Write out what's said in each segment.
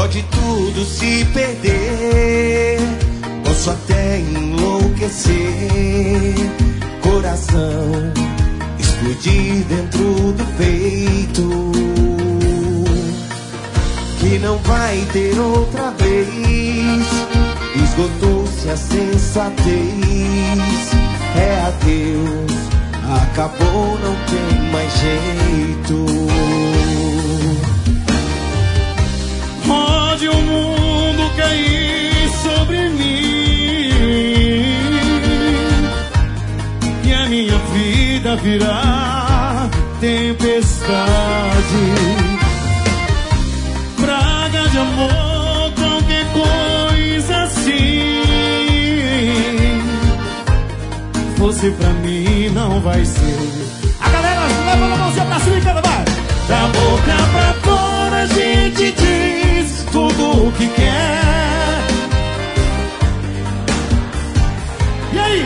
pode tudo se perder, posso até enlouquecer, coração explodir dentro do peito, que não vai ter outra vez. Esgotou-se a sensatez, é adeus, acabou, não tem mais jeito. Pode o mundo cair sobre mim e a minha vida virar tempestade, praga de amor, qualquer coisa assim. Você pra mim não vai ser. A galera leva a mãozinha pra cima e canta, vai! Da boca pra fora a gente diz tudo o que quer. E aí?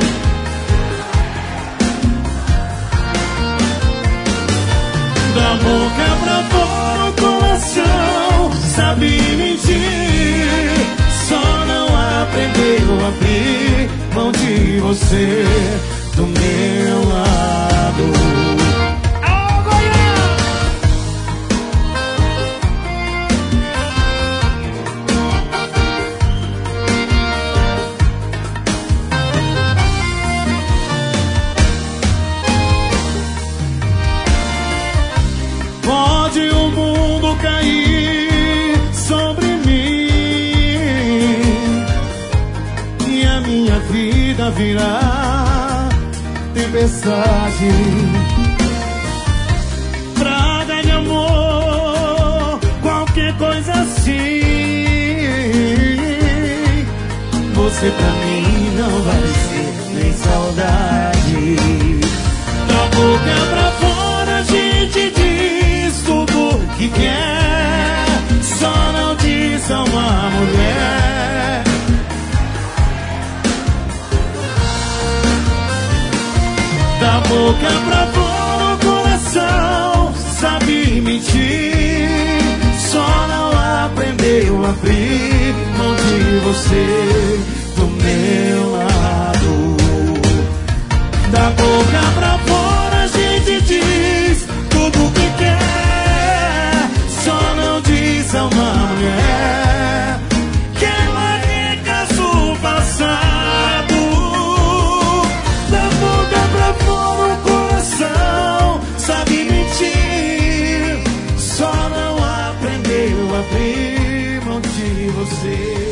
Da boca pra fora o coração sabe mentir, só não aprendeu a abrir mão de você do meu lado. Pode o mundo cair sobre mim e a minha vida virar tempestade, praga de amor, qualquer coisa assim. Você pra mim não vai ser nem saudade. Da boca pra fora a gente diz tudo que quer, só não diz a uma mulher. Da boca pra fora o coração sabe mentir, só não aprendeu a abrir mão de você do meu lado. Da boca pra fora a gente diz tudo que quer, só não diz a uma mulher que ela recaça o passado. Da boca pra fora o coração sabe mentir, só não aprendeu a abrir mão de você.